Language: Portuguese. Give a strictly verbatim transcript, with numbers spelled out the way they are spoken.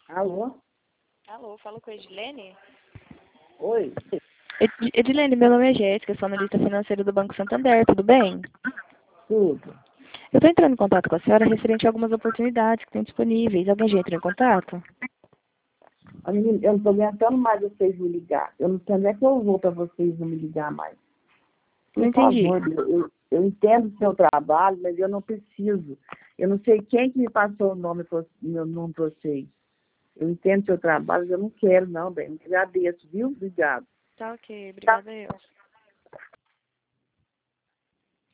Alô? Alô, falo com a Edilene? Oi. Ed- Edilene, meu nome é Jéssica, sou analista financeira do Banco Santander, tudo bem? Tudo. Eu estou entrando em contato com a senhora referente a algumas oportunidades que tem disponíveis. Alguém já entrou em contato? A menina, eu não estou aguentando mais vocês me ligar. Eu não sei onde é que eu vou para vocês não me ligar mais. Por Não entendi. favor, eu, eu, eu entendo o seu trabalho, mas eu não preciso. Eu não sei quem que me passou o nome, pro- meu nome para vocês. Eu entendo o seu trabalho, mas eu não quero não, bem. Agradeço, viu? Obrigado. Tá ok, obrigada eu.